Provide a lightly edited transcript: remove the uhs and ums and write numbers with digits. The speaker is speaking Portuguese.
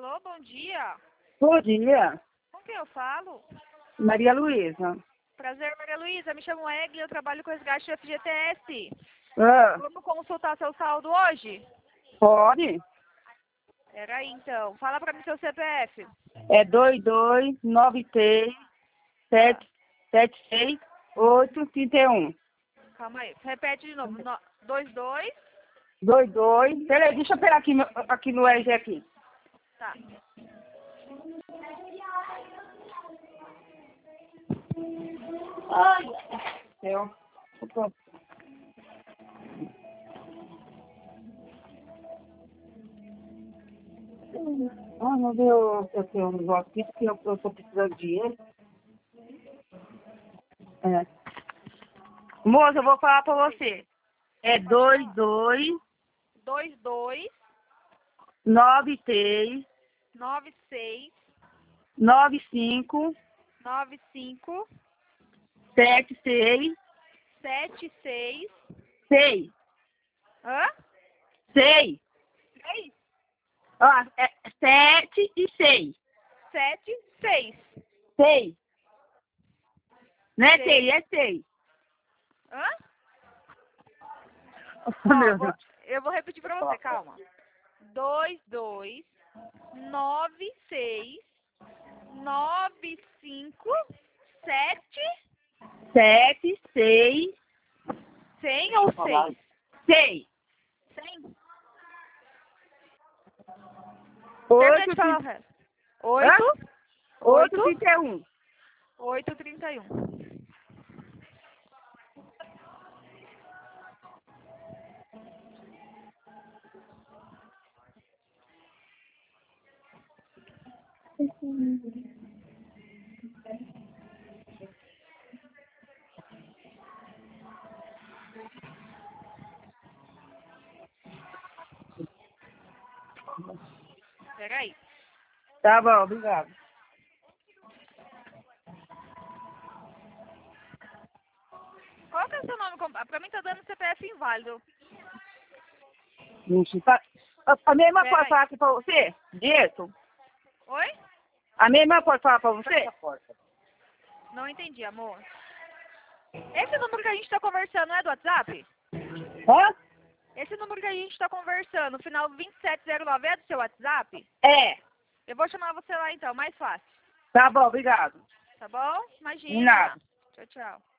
Alô, bom dia. Bom dia, Com quem eu falo? Maria Luísa. Prazer, Maria Luísa. Me chamo Egli, eu trabalho com resgate do FGTS. Ah, Vamos consultar seu saldo hoje? pode? Peraí, então. Fala pra mim seu CPF. É 229377681. Calma aí. Repete de novo. 22. 22. Peraí, deixa eu pegar aqui no RG aqui. Tá. Ai, céu. Ai, meu Deus, eu tenho um negócio aqui que eu tô precisando de dinheiro. É. Moça, eu vou falar pra você. É 22 22 93 96 95 95 76 76. 6. Hã? 6. 6? Ó, é 7 e 6. 7 6. 6. Não é 6, Seis. é 6. Hã? Oh, meu Deus. Eu vou repetir pra você, calma. 22 96 95 7 7, 6, 100 ou 6? 6. 100? 8, de falar o resto. 8 8, 31. 8 31. Peraí. Tá bom, obrigado. Qual que é o seu nome? Pra mim tá dando CPF inválido. Ixi, tá. A minha irmã Pera pode aí. falar aqui pra você? Disso? Oi? A minha irmã pode falar pra você? Não entendi, amor. Esse número que a gente tá conversando não é do WhatsApp? Hã? Esse número que a gente tá conversando, final 2709, é do seu WhatsApp? É. Eu vou chamar você lá então, mais fácil. Tá bom, obrigado. Tá bom? De Imagina. nada. Tchau, tchau.